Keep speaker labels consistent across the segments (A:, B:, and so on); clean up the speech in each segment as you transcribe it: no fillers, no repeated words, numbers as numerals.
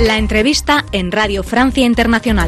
A: La entrevista en Radio Francia Internacional.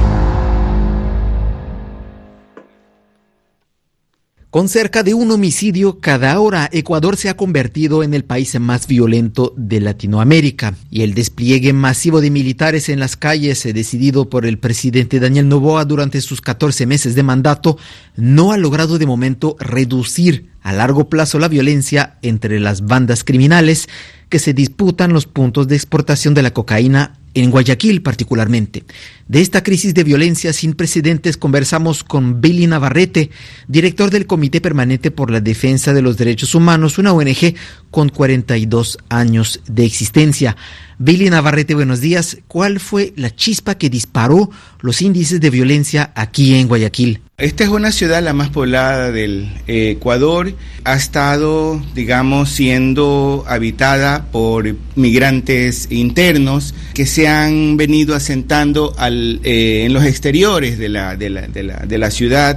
B: Con cerca de un homicidio cada hora, Ecuador se ha convertido en el país más violento de Latinoamérica, y el despliegue masivo de militares en las calles, decidido por el presidente Daniel Noboa durante sus 14 meses de mandato, no ha logrado de momento reducir a largo plazo la violencia entre las bandas criminales que se disputan los puntos de exportación de la cocaína en Guayaquil particularmente. De esta crisis de violencia sin precedentes conversamos con Billy Navarrete, director del Comité Permanente por la Defensa de los Derechos Humanos, una ONG con 42 años de existencia. Billy Navarrete, buenos días. ¿Cuál fue la chispa que disparó los índices de violencia aquí en Guayaquil?
C: Esta es una ciudad la más poblada del Ecuador. Ha estado, siendo habitada por migrantes internos que se han venido asentando en los exteriores de la ciudad.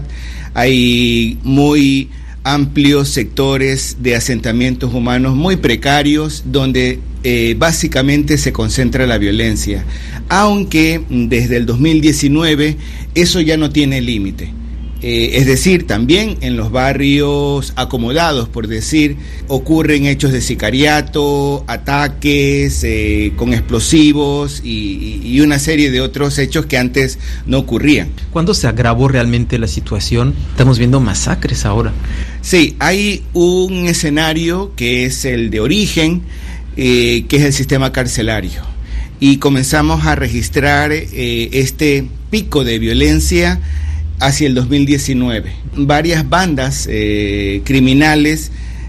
C: Hay muy amplios sectores de asentamientos humanos muy precarios donde básicamente se concentra la violencia, aunque desde el 2019 eso ya no tiene límite. Es decir, también en los barrios acomodados, por decir, ocurren hechos de sicariato, ataques con explosivos y una serie de otros hechos que antes no ocurrían.
B: ¿Cuándo se agravó realmente la situación? Estamos viendo masacres ahora.
C: Sí, hay un escenario que es el de origen, que es el sistema carcelario. Y comenzamos a registrar este pico de violencia hacia el 2019. Varias bandas criminales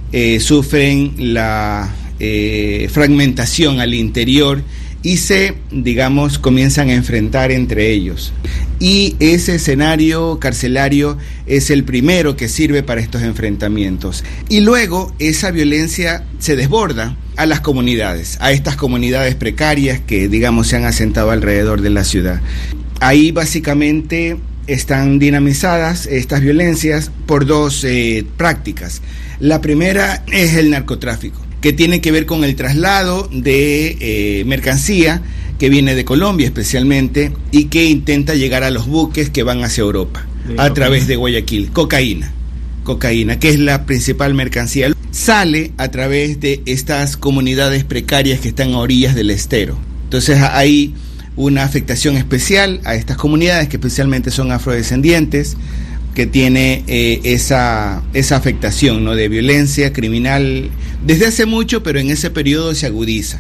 C: sufren la fragmentación al interior y se, comienzan a enfrentar entre ellos. Y ese escenario carcelario es el primero que sirve para estos enfrentamientos. Y luego esa violencia se desborda a las comunidades, a estas comunidades precarias que, se han asentado alrededor de la ciudad. Ahí básicamente están dinamizadas estas violencias por dos prácticas. La primera es el narcotráfico, que tiene que ver con el traslado de mercancía que viene de Colombia especialmente y que intenta llegar a los buques que van hacia Europa a través de Guayaquil. Cocaína, que es la principal mercancía. Sale a través de estas comunidades precarias que están a orillas del estero. Entonces hay una afectación especial a estas comunidades que especialmente son afrodescendientes, que tiene esa afectación, ¿no?, de violencia criminal desde hace mucho, pero en ese periodo se agudiza.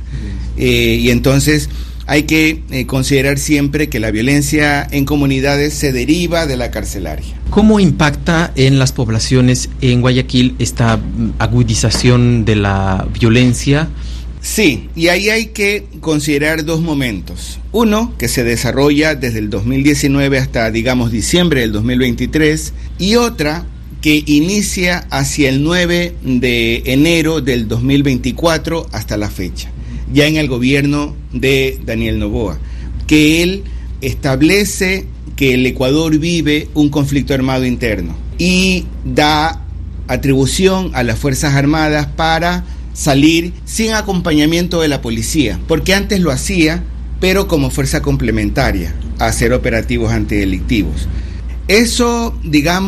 C: Y entonces hay que considerar siempre que la violencia en comunidades se deriva de la carcelaria.
B: ¿Cómo impacta en las poblaciones en Guayaquil esta agudización de la violencia?
C: Sí, y ahí hay que considerar dos momentos. Uno, que se desarrolla desde el 2019 hasta, diciembre del 2023, y otra que inicia hacia el 9 de enero del 2024 hasta la fecha, ya en el gobierno de Daniel Noboa, que él establece que el Ecuador vive un conflicto armado interno y da atribución a las Fuerzas Armadas para salir sin acompañamiento de la policía, porque antes lo hacía, pero como fuerza complementaria a hacer operativos antidelictivos. Eso,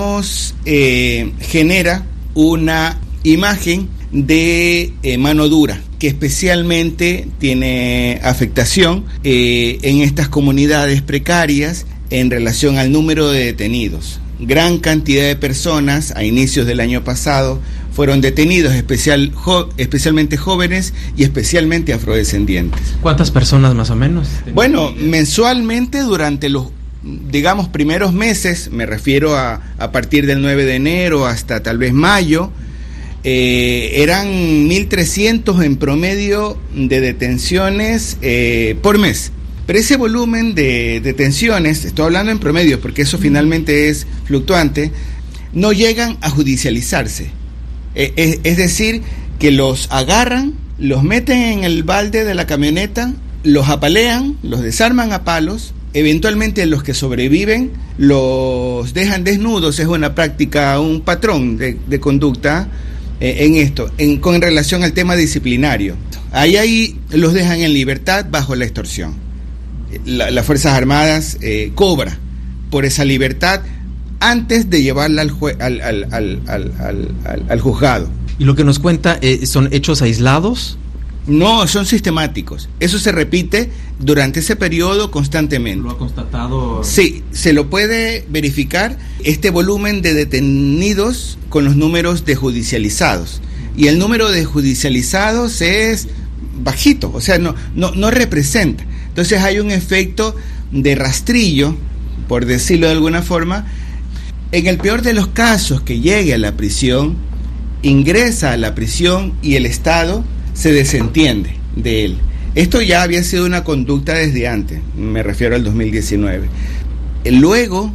C: genera una imagen de mano dura, que especialmente tiene afectación en estas comunidades precarias en relación al número de detenidos. Gran cantidad de personas a inicios del año pasado fueron detenidos, especialmente jóvenes y especialmente afrodescendientes.
B: ¿Cuántas personas más o menos?
C: Bueno, mensualmente durante los, primeros meses, me refiero a partir del 9 de enero hasta tal vez mayo, eran 1.300 en promedio de detenciones por mes. Pero ese volumen de detenciones, estoy hablando en promedio porque eso finalmente es fluctuante, no llegan a judicializarse. Es decir, que los agarran, los meten en el balde de la camioneta, los apalean, los desarman a palos, eventualmente los que sobreviven los dejan desnudos. Es una práctica, un patrón de conducta en esto, con relación al tema disciplinario. Ahí los dejan en libertad bajo la extorsión. las Fuerzas Armadas cobra por esa libertad antes de llevarla al juzgado.
B: ¿Y lo que nos cuenta son hechos aislados?
C: No, son sistemáticos. Eso se repite durante ese periodo constantemente.
B: ¿Lo ha constatado?
C: Sí, se lo puede verificar este volumen de detenidos con los números de judicializados. Y el número de judicializados es bajito, o sea, no representa. Entonces hay un efecto de rastrillo, por decirlo de alguna forma. En el peor de los casos que llegue a la prisión, ingresa a la prisión y el Estado se desentiende de él. Esto ya había sido una conducta desde antes, me refiero al 2019. Luego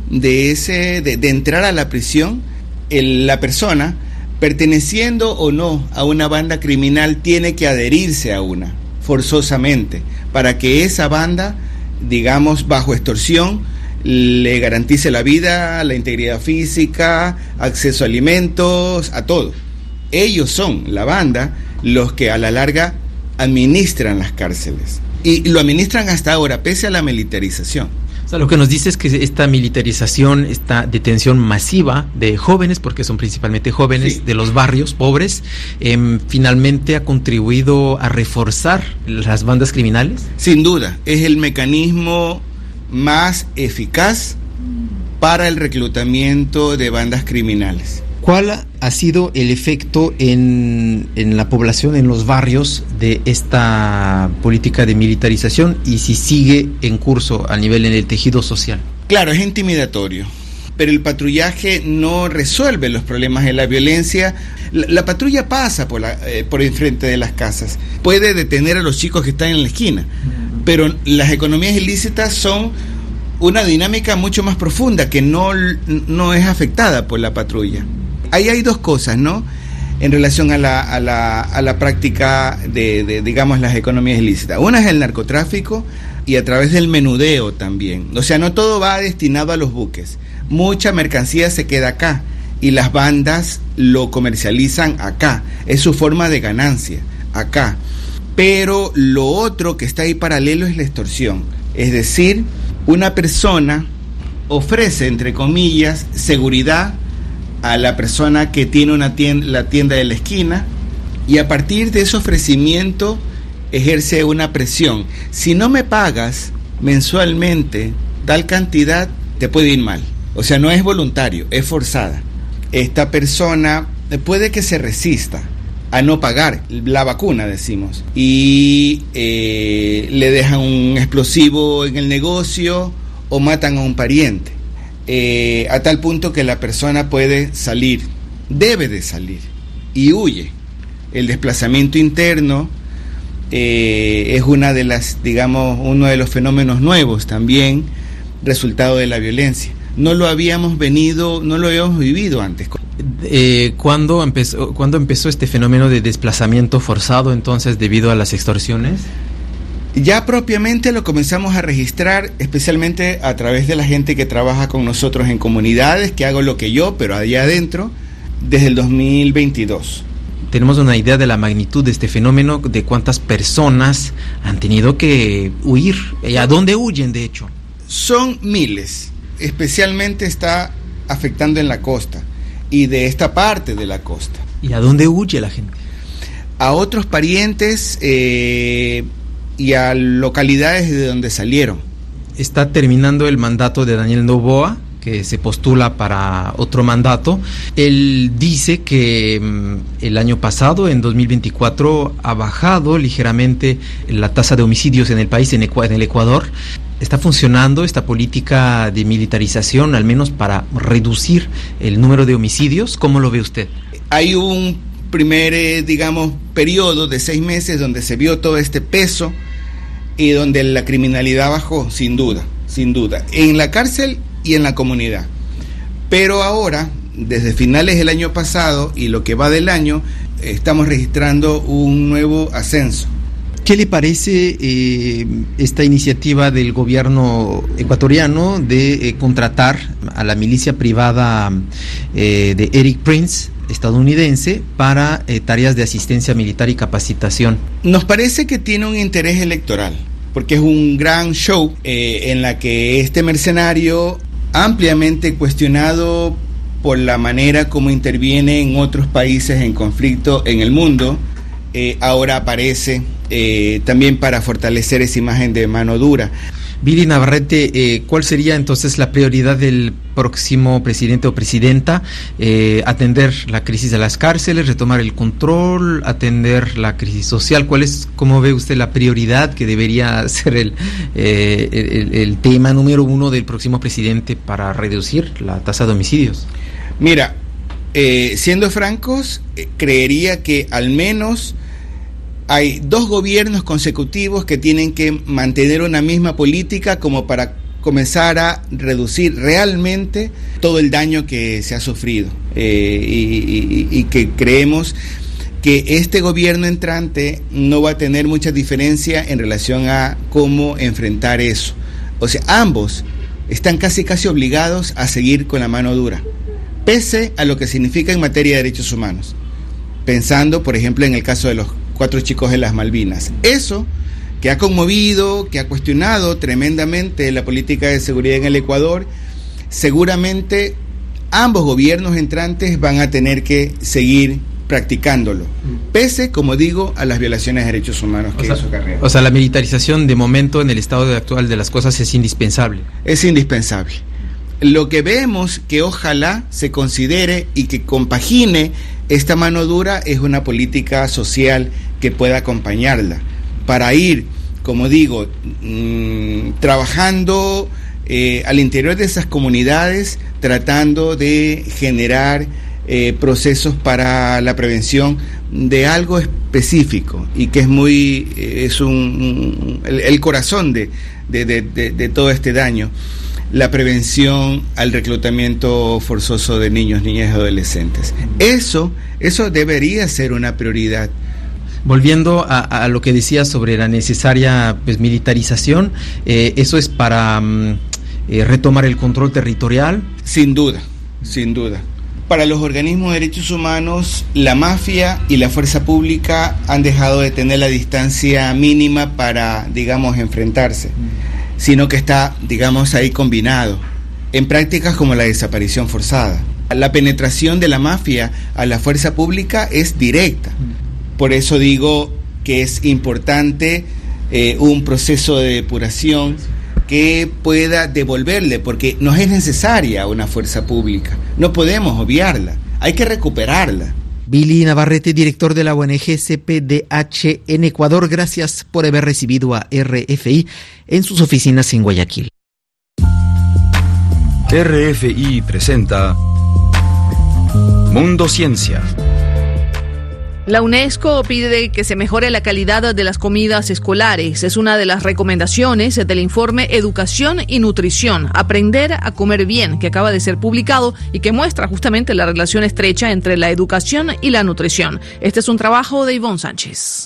C: de entrar a la prisión, la persona, perteneciendo o no a una banda criminal, tiene que adherirse a una, forzosamente, para que esa banda, digamos, bajo extorsión, le garantice la vida, la integridad física, acceso a alimentos, a todo. Ellos son, la banda, los que a la larga administran las cárceles. Y lo administran hasta ahora, pese a la militarización.
B: O sea, lo que nos dice es que esta militarización, esta detención masiva de jóvenes, porque son principalmente jóvenes, sí, de los barrios pobres, finalmente ha contribuido a reforzar las bandas criminales.
C: Sin duda, es el mecanismo más eficaz para el reclutamiento de bandas criminales.
B: ¿Cuál ha sido el efecto en la población, en los barrios, de esta política de militarización y si sigue en curso a nivel en el tejido social?
C: Claro, es intimidatorio, pero el patrullaje no resuelve los problemas de la violencia. La patrulla pasa por enfrente de las casas, puede detener a los chicos que están en la esquina, pero las economías ilícitas son una dinámica mucho más profunda que no es afectada por la patrulla. Ahí hay dos cosas, ¿no?, en relación a la práctica de digamos, las economías ilícitas. Una es el narcotráfico y a través del menudeo también. O sea, no todo va destinado a los buques. Mucha mercancía se queda acá y las bandas lo comercializan acá. Es su forma de ganancia, acá. Pero lo otro que está ahí paralelo es la extorsión. Es decir, una persona ofrece, entre comillas, seguridad a la persona que tiene la tienda de la esquina, y a partir de ese ofrecimiento ejerce una presión. Si no me pagas mensualmente tal cantidad, te puede ir mal. O sea, no es voluntario, es forzada. Esta persona puede que se resista a no pagar la vacuna, decimos, y le dejan un explosivo en el negocio o matan a un pariente. A tal punto que la persona puede salir, debe de salir, y huye. El desplazamiento interno es una de las, digamos, uno de los fenómenos nuevos también, resultado de la violencia. No lo habíamos vivido antes.
B: ¿Cuándo empezó este fenómeno de desplazamiento forzado entonces debido a las extorsiones?
C: Ya propiamente lo comenzamos a registrar, especialmente a través de la gente que trabaja con nosotros en comunidades, que hago lo que yo, pero allá adentro, desde el 2022.
B: ¿Tenemos una idea de la magnitud de este fenómeno, de cuántas personas han tenido que huir? ¿Y a dónde huyen, de hecho?
C: Son miles, especialmente está afectando en la costa y de esta parte de la costa.
B: ¿Y a dónde huye la gente?
C: A otros parientes y a localidades de donde salieron.
B: Está terminando el mandato de Daniel Noboa, que se postula para otro mandato. Él dice que el año pasado, en 2024, ha bajado ligeramente la tasa de homicidios en el país, en el Ecuador. ¿Está funcionando esta política de militarización, al menos para reducir el número de homicidios? ¿Cómo lo ve usted? Hay
C: un primer, digamos, periodo de 6 meses donde se vio todo este peso y donde la criminalidad bajó, sin duda, en la cárcel y en la comunidad. Pero ahora, desde finales del año pasado y lo que va del año, estamos registrando un nuevo ascenso.
B: ¿Qué le parece esta iniciativa del gobierno ecuatoriano de contratar a la milicia privada de Eric Prince, estadounidense, para tareas de asistencia militar y capacitación?
C: Nos parece que tiene un interés electoral, porque es un gran show en la que este mercenario, ampliamente cuestionado por la manera como interviene en otros países en conflicto en el mundo, ahora aparece también para fortalecer esa imagen de mano dura.
B: Billy Navarrete, ¿cuál sería entonces la prioridad del próximo presidente o presidenta? ¿Atender la crisis de las cárceles, retomar el control, atender la crisis social? ¿Cuál es, cómo ve usted, la prioridad que debería ser el tema número uno del próximo presidente para reducir la tasa de homicidios?
C: Mira, siendo francos, creería que al menos hay 2 gobiernos consecutivos que tienen que mantener una misma política como para comenzar a reducir realmente todo el daño que se ha sufrido, y que creemos que este gobierno entrante no va a tener mucha diferencia en relación a cómo enfrentar eso. O sea, ambos están casi obligados a seguir con la mano dura, pese a lo que significa en materia de derechos humanos, pensando por ejemplo en el caso de los 4 chicos de las Malvinas. Eso que ha conmovido, que ha cuestionado tremendamente la política de seguridad en el Ecuador, seguramente ambos gobiernos entrantes van a tener que seguir practicándolo, pese, como digo, a las violaciones de derechos humanos que eso acarrea.
B: O sea, la militarización de momento en el estado actual de las cosas es indispensable.
C: Es indispensable. Lo que vemos que ojalá se considere y que compagine esta mano dura es una política social que pueda acompañarla, para ir, como digo, trabajando al interior de esas comunidades, tratando de generar procesos para la prevención de algo específico y que es el corazón de todo este daño: la prevención al reclutamiento forzoso de niños, niñas y adolescentes. Eso debería ser una prioridad.
B: Volviendo a lo que decía sobre la necesaria militarización, ¿eso es para retomar el control territorial?
C: Sin duda. Para los organismos de derechos humanos, la mafia y la fuerza pública han dejado de tener la distancia mínima para, digamos, enfrentarse, sino que está, digamos, ahí combinado en prácticas como la desaparición forzada. La penetración de la mafia a la fuerza pública es directa. Por eso digo que es importante un proceso de depuración que pueda devolverle, porque nos es necesaria una fuerza pública, no podemos obviarla, hay que recuperarla.
B: Billy Navarrete, director de la ONG CPDH en Ecuador, gracias por haber recibido a RFI en sus oficinas en Guayaquil.
D: RFI presenta Mundo Ciencia.
E: La UNESCO pide que se mejore la calidad de las comidas escolares. Es una de las recomendaciones del informe Educación y Nutrición, Aprender a comer bien, que acaba de ser publicado y que muestra justamente la relación estrecha entre la educación y la nutrición. Este es un trabajo de Ivonne Sánchez.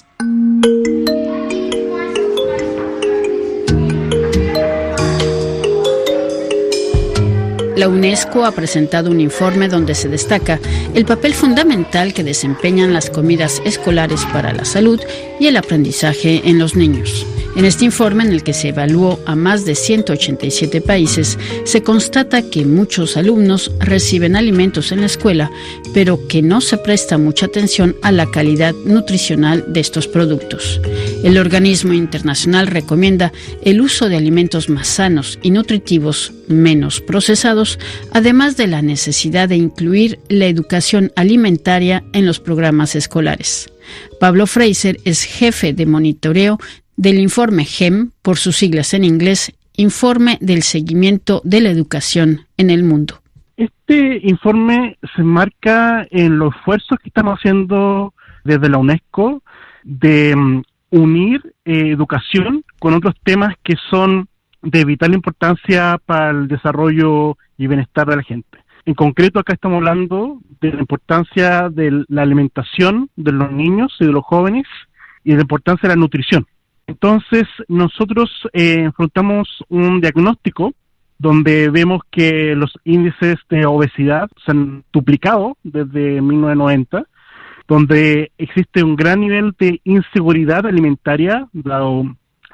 F: La UNESCO ha presentado un informe donde se destaca el papel fundamental que desempeñan las comidas escolares para la salud y el aprendizaje en los niños. En este informe, en el que se evaluó a más de 187 países, se constata que muchos alumnos reciben alimentos en la escuela, pero que no se presta mucha atención a la calidad nutricional de estos productos. El organismo internacional recomienda el uso de alimentos más sanos y nutritivos, menos procesados, además de la necesidad de incluir la educación alimentaria en los programas escolares. Pablo Fraser es jefe de monitoreo del informe GEM, por sus siglas en inglés, Informe del Seguimiento de la Educación en el Mundo.
G: Este informe se enmarca en los esfuerzos que estamos haciendo desde la UNESCO de unir educación con otros temas que son de vital importancia para el desarrollo y bienestar de la gente. En concreto, acá estamos hablando de la importancia de la alimentación de los niños y de los jóvenes y de la importancia de la nutrición. Entonces, nosotros enfrentamos un diagnóstico donde vemos que los índices de obesidad se han duplicado desde 1990, donde existe un gran nivel de inseguridad alimentaria, dado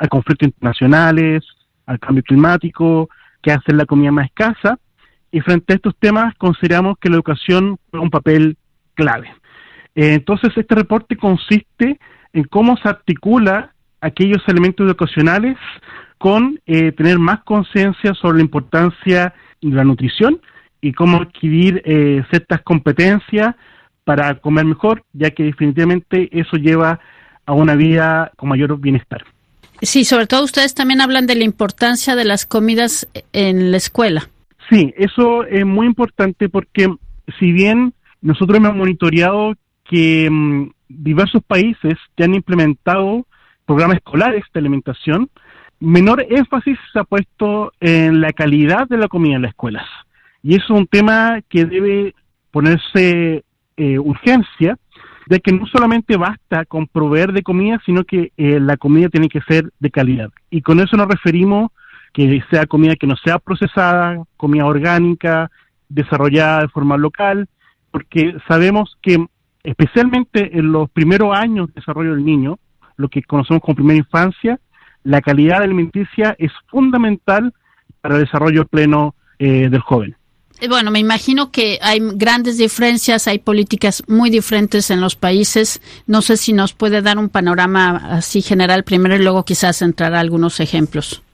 G: a conflictos internacionales, al cambio climático, que hacen la comida más escasa, y frente a estos temas consideramos que la educación juega un papel clave. Entonces, este reporte consiste en cómo se articula aquellos elementos educacionales con tener más conciencia sobre la importancia de la nutrición y cómo adquirir ciertas competencias para comer mejor, ya que definitivamente eso lleva a una vida con mayor bienestar.
F: Sí, sobre todo ustedes también hablan de la importancia de las comidas en la escuela.
G: Sí, eso es muy importante porque si bien nosotros hemos monitoreado que diversos países que han implementado programas escolares de alimentación, menor énfasis se ha puesto en la calidad de la comida en las escuelas. Y eso es un tema que debe ponerse urgencia, de que no solamente basta con proveer de comida, sino que la comida tiene que ser de calidad. Y con eso nos referimos que sea comida que no sea procesada, comida orgánica, desarrollada de forma local, porque sabemos que especialmente en los primeros años de desarrollo del niño, lo que conocemos como primera infancia, la calidad alimenticia es fundamental para el desarrollo pleno del joven.
F: Bueno, me imagino que hay grandes diferencias, hay políticas muy diferentes en los países. No sé si nos puede dar un panorama así general primero y luego quizás entrar a algunos ejemplos.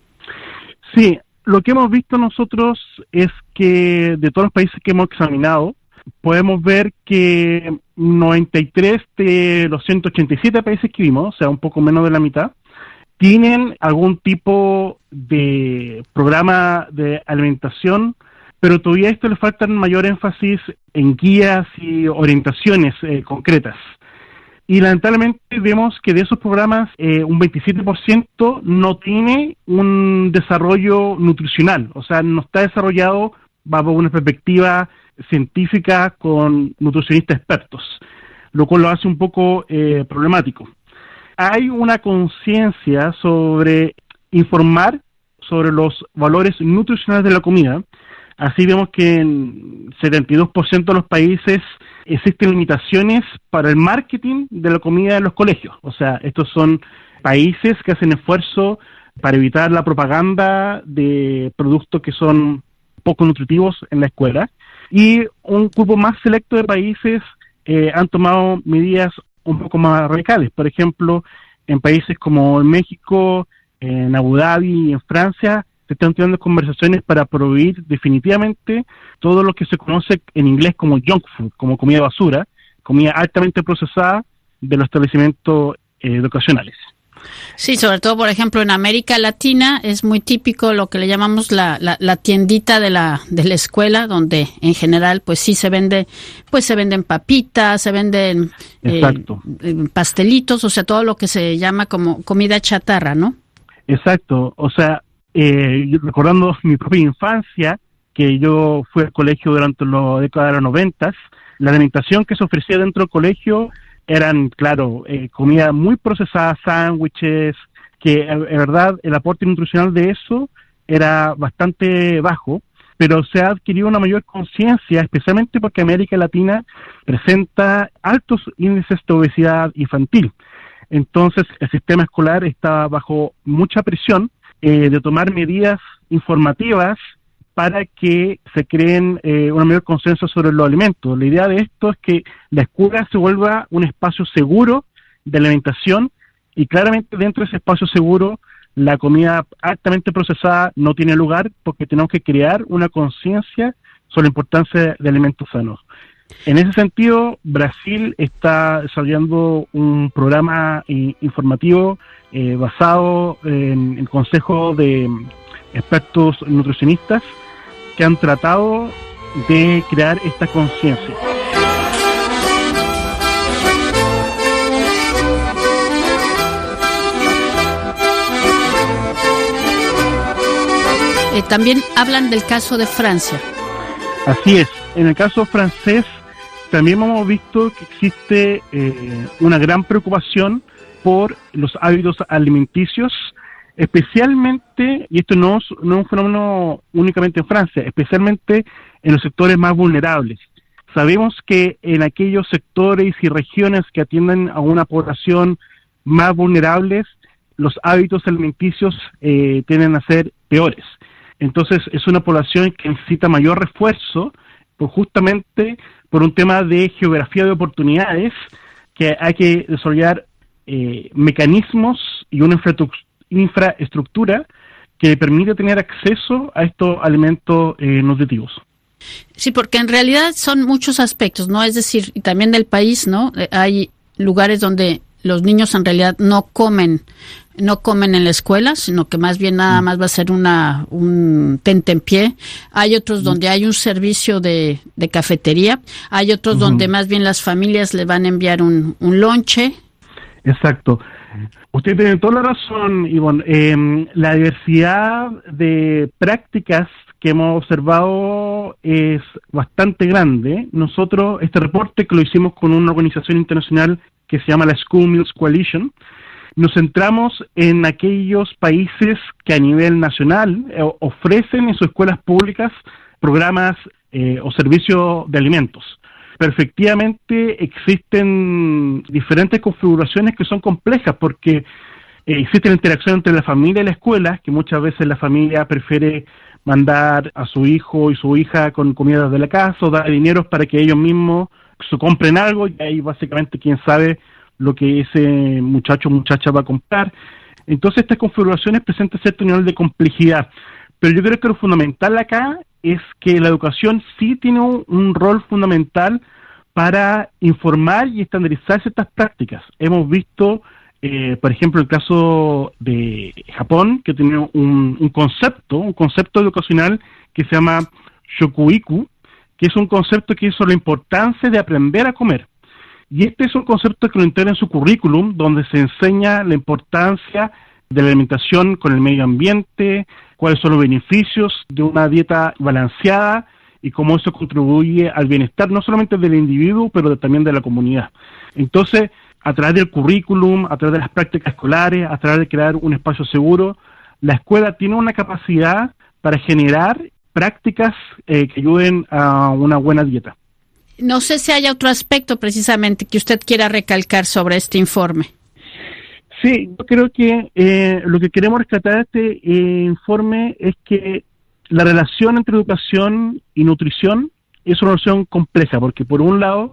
G: Sí, lo que hemos visto nosotros es que de todos los países que hemos examinado, podemos ver que 93 de los 187 países que vimos, o sea, un poco menos de la mitad, tienen algún tipo de programa de alimentación, pero todavía a esto le faltan mayor énfasis en guías y orientaciones concretas. Y lamentablemente vemos que de esos programas un 27% no tiene un desarrollo nutricional, o sea, no está desarrollado bajo una perspectiva científica con nutricionistas expertos, lo cual lo hace un poco problemático. Hay una conciencia sobre informar sobre los valores nutricionales de la comida. Así vemos que en 72% de los países existen limitaciones para el marketing de la comida en los colegios. O sea, estos son países que hacen esfuerzo para evitar la propaganda de productos que son poco nutritivos en la escuela. Y un grupo más selecto de países han tomado medidas un poco más radicales. Por ejemplo, en países como en México, en Abu Dhabi y en Francia, se están teniendo conversaciones para prohibir definitivamente todo lo que se conoce en inglés como junk food, como comida basura, comida altamente procesada de los establecimientos educacionales.
F: Sí, sobre todo, por ejemplo, en América Latina es muy típico lo que le llamamos la tiendita de la escuela, donde en general pues sí se venden papitas, se venden pastelitos, o sea, todo lo que se llama como comida chatarra, ¿no?
G: Exacto, o sea, recordando mi propia infancia, que yo fui al colegio durante la década de los 90, la alimentación que se ofrecía dentro del colegio eran, claro, comida muy procesada, sándwiches, que en verdad el aporte nutricional de eso era bastante bajo, pero se ha adquirido una mayor conciencia, especialmente porque América Latina presenta altos índices de obesidad infantil. Entonces, el sistema escolar está bajo mucha presión de tomar medidas informativas para que se creen una mayor conciencia sobre los alimentos. La idea de esto es que la escuela se vuelva un espacio seguro de alimentación y claramente dentro de ese espacio seguro la comida altamente procesada no tiene lugar porque tenemos que crear una conciencia sobre la importancia de alimentos sanos. En ese sentido, Brasil está desarrollando un programa informativo basado en el consejo de expertos nutricionistas que han tratado de crear esta conciencia.
F: También hablan del caso de Francia.
G: Así es. En el caso francés también hemos visto que existe una gran preocupación por los hábitos alimenticios, especialmente, y esto no es un fenómeno únicamente en Francia, especialmente en los sectores más vulnerables. Sabemos que en aquellos sectores y regiones que atienden a una población más vulnerables, los hábitos alimenticios tienden a ser peores. Entonces es una población que necesita mayor refuerzo, pues justamente por un tema de geografía de oportunidades, que hay que desarrollar mecanismos y una infraestructura que permite tener acceso a estos alimentos nutritivos.
F: Sí, porque en realidad son muchos aspectos, ¿no? Es decir, y también del país, ¿no? Hay lugares donde los niños en realidad no comen en la escuela, sino que más bien nada más va a ser un tentempié. Hay otros donde hay un servicio de cafetería, hay otros donde más bien las familias le van a enviar un lonche.
G: Exacto. Usted tiene toda la razón, Ivonne. La diversidad de prácticas que hemos observado es bastante grande. Nosotros, este reporte que lo hicimos con una organización internacional que se llama la School Meals Coalition, nos centramos en aquellos países que a nivel nacional ofrecen en sus escuelas públicas programas o servicios de alimentos. Pero efectivamente existen diferentes configuraciones que son complejas porque existe la interacción entre la familia y la escuela, que muchas veces la familia prefiere mandar a su hijo y su hija con comidas de la casa o dar dinero para que ellos mismos se compren algo, y ahí básicamente quién sabe lo que ese muchacho o muchacha va a comprar. Entonces estas configuraciones presentan cierto nivel de complejidad, pero yo creo que lo fundamental acá es que la educación sí tiene un rol fundamental para informar y estandarizar ciertas prácticas. Hemos visto, por ejemplo, el caso de Japón, que tiene un concepto educacional que se llama shokuiku, que es un concepto que hizo la importancia de aprender a comer. Y este es un concepto que lo integra en su currículum, donde se enseña la importancia de la alimentación con el medio ambiente, cuáles son los beneficios de una dieta balanceada y cómo eso contribuye al bienestar no solamente del individuo, pero también de la comunidad. Entonces, a través del currículum, a través de las prácticas escolares, a través de crear un espacio seguro, la escuela tiene una capacidad para generar prácticas que ayuden a una buena dieta.
F: No sé si hay otro aspecto precisamente que usted quiera recalcar sobre este informe.
G: Sí, yo creo que lo que queremos rescatar de este informe es que la relación entre educación y nutrición es una relación compleja, porque por un lado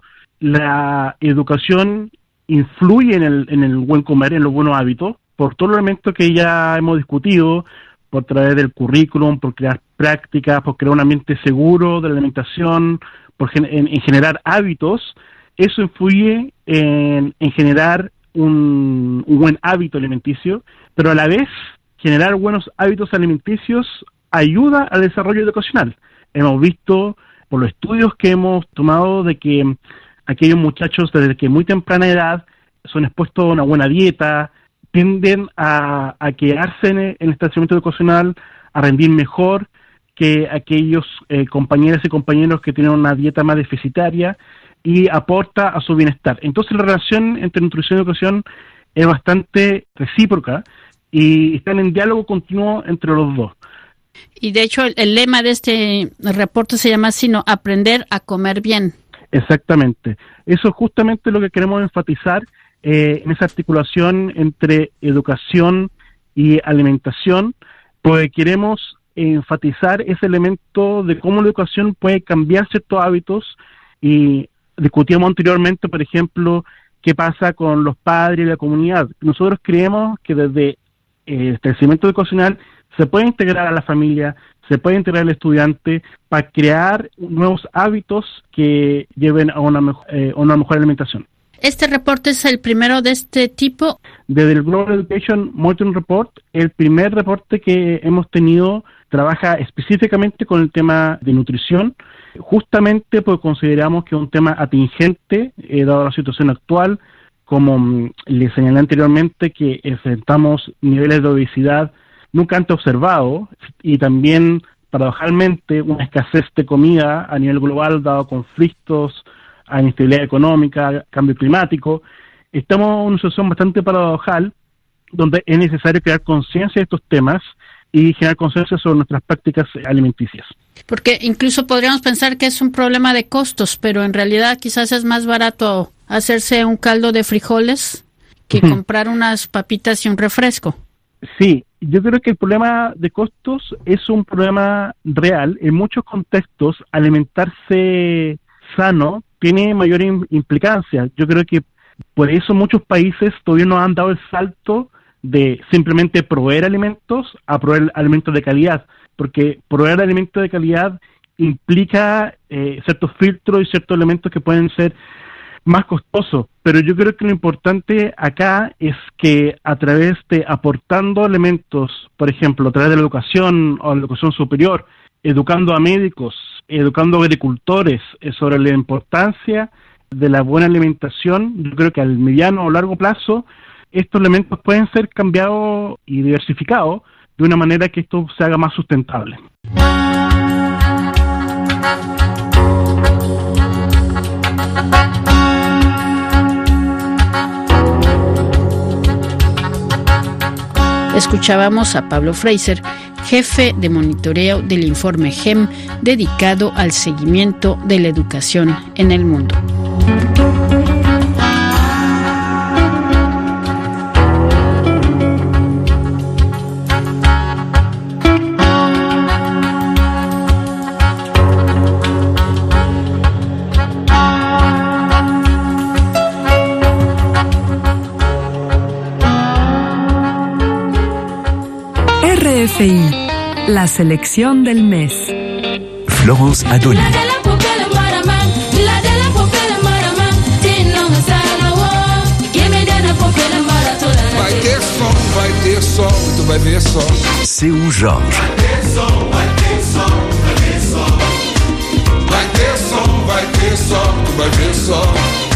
G: la educación influye en el buen comer, en los buenos hábitos, por todos los elementos que ya hemos discutido, por través del currículum, por crear prácticas, por crear un ambiente seguro de la alimentación, en generar hábitos. Eso influye en generar un buen hábito alimenticio, pero a la vez generar buenos hábitos alimenticios ayuda al desarrollo educacional. Hemos visto por los estudios que hemos tomado de que aquellos muchachos desde que muy temprana edad son expuestos a una buena dieta, tienden a quedarse en el establecimiento educacional, a rendir mejor que aquellos compañeras y compañeros que tienen una dieta más deficitaria, y aporta a su bienestar. Entonces la relación entre nutrición y educación es bastante recíproca y están en diálogo continuo entre los dos.
F: Y de hecho el lema de este reporte se llama así, ¿no? Aprender a comer bien.
G: Exactamente. Eso es justamente lo que queremos enfatizar en esa articulación entre educación y alimentación, porque queremos enfatizar ese elemento de cómo la educación puede cambiar ciertos hábitos. Y discutíamos anteriormente, por ejemplo, qué pasa con los padres y la comunidad. Nosotros creemos que desde el establecimiento educacional se puede integrar a la familia, se puede integrar al estudiante para crear nuevos hábitos que lleven a una mejor alimentación.
F: ¿Este reporte es el primero de este tipo?
G: Desde el Global Education Monitoring Report, el primer reporte que hemos tenido trabaja específicamente con el tema de nutrición, justamente porque consideramos que es un tema atingente, dado la situación actual, como le señalé anteriormente, que enfrentamos niveles de obesidad nunca antes observados, y también, paradojalmente, una escasez de comida a nivel global, dado conflictos, a inestabilidad económica, cambio climático. Estamos en una situación bastante paradojal, donde es necesario crear conciencia de estos temas y generar conciencia sobre nuestras prácticas alimenticias.
F: Porque incluso podríamos pensar que es un problema de costos, pero en realidad quizás es más barato hacerse un caldo de frijoles que comprar unas papitas y un refresco.
G: Sí, yo creo que el problema de costos es un problema real. En muchos contextos, alimentarse sano tiene mayor implicancia. Yo creo que por eso muchos países todavía no han dado el salto de simplemente proveer alimentos a proveer alimentos de calidad, porque proveer alimentos de calidad implica ciertos filtros y ciertos elementos que pueden ser más costosos, pero yo creo que lo importante acá es que a través de aportando elementos, por ejemplo, a través de la educación o la educación superior, educando a médicos, educando a agricultores sobre la importancia de la buena alimentación, yo creo que al mediano o largo plazo estos elementos pueden ser cambiados y diversificados de una manera que esto se haga más sustentable.
F: Escuchábamos a Pablo Fraser, jefe de monitoreo del informe GEM dedicado al seguimiento de la educación en el mundo.
H: RFI, la selección del mes.
I: Florence Adoni.
J: Vai ter sol, tu vai ver sol.
I: Seu Jorge.
J: Vai ter sol, vai ter sol, tu vai ver sol.